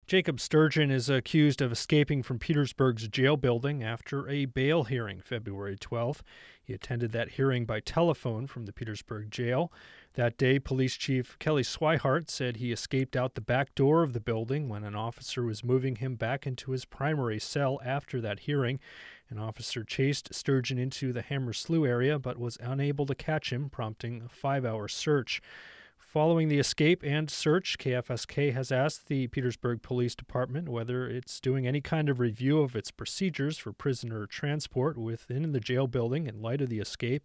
Jacob Sturgeon is accused of escaping from Petersburg's jail building after a bail hearing February 12th. He attended that hearing by telephone from the Petersburg jail. That day, Police Chief Kelly Swihart said he escaped out the back door of the building when an officer was moving him back into his primary cell after that hearing. An officer chased Sturgeon into the Hammer Slough area but was unable to catch him, prompting a 5-hour search. Following the escape and search, KFSK has asked the Petersburg Police Department whether it's doing any kind of review of its procedures for prisoner transport within the jail building in light of the escape.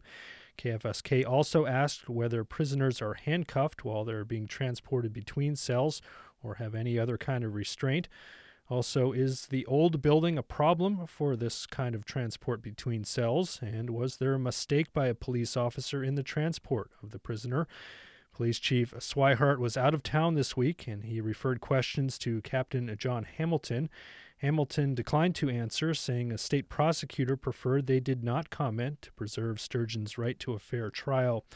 KFSK also asked whether prisoners are handcuffed while they're being transported between cells or have any other kind of restraint. Also, is the old building a problem for this kind of transport between cells? And was there a mistake by a police officer in the transport of the prisoner? Police Chief Swihart was out of town this week, and he referred questions to Captain John Hamilton. Hamilton declined to answer, saying a state prosecutor preferred they did not comment to preserve Sturgeon's right to a fair trial.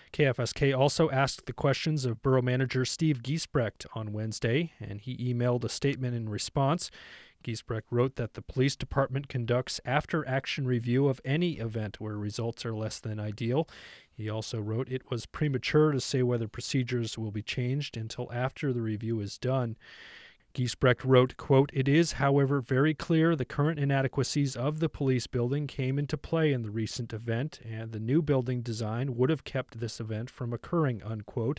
KFSK also asked the questions of Borough Manager Steve Giesbrecht on Wednesday, and he emailed a statement in response. Giesbrecht wrote that the police department conducts after-action review of any event where results are less than ideal. He also wrote it was premature to say whether procedures will be changed until after the review is done. Giesbrecht wrote, quote, "It is, however, very clear the current inadequacies of the police building came into play in the recent event, and the new building design would have kept this event from occurring," unquote.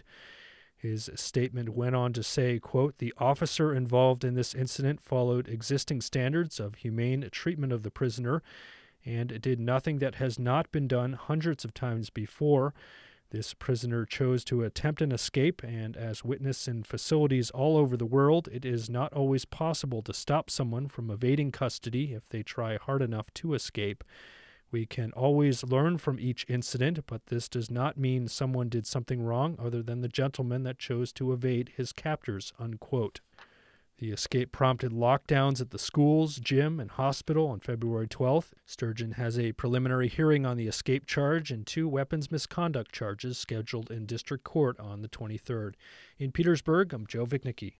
His statement went on to say, quote, "The officer involved in this incident followed existing standards of humane treatment of the prisoner and did nothing that has not been done hundreds of times before. This prisoner chose to attempt an escape, and as witnessed in facilities all over the world, it is not always possible to stop someone from evading custody if they try hard enough to escape. We can always learn from each incident, but this does not mean someone did something wrong other than the gentleman that chose to evade his captors," unquote. The escape prompted lockdowns at the schools, gym, and hospital on February 12th. Sturgeon has a preliminary hearing on the escape charge and 2 weapons misconduct charges scheduled in district court on the 23rd. In Petersburg, I'm Joe Vicnicki.